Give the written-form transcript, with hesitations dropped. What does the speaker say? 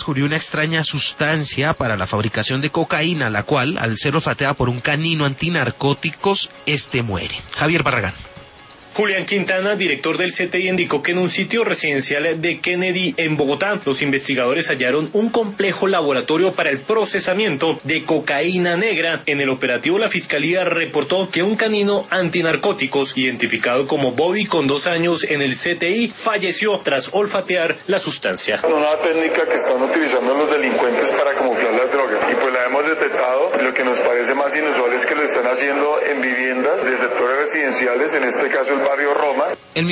descubrió una extraña sustancia para la fabricación de cocaína, la cual, al ser olfateada por un canino antinarcóticos, muere. Javier Barragán. Julián Quintana, director del CTI, indicó que en un sitio residencial de Kennedy en Bogotá, los investigadores hallaron un complejo laboratorio para el procesamiento de cocaína negra. En el operativo, la fiscalía reportó que un canino antinarcóticos, identificado como Bobby con 2 años en el CTI, falleció tras olfatear la sustancia. Una técnica que están utilizando los delincuentes para camuflar las drogas, y pues la hemos detectado. Lo que nos parece más inusual es que lo están haciendo en viviendas de sectores residenciales, en este caso el barrio Roma.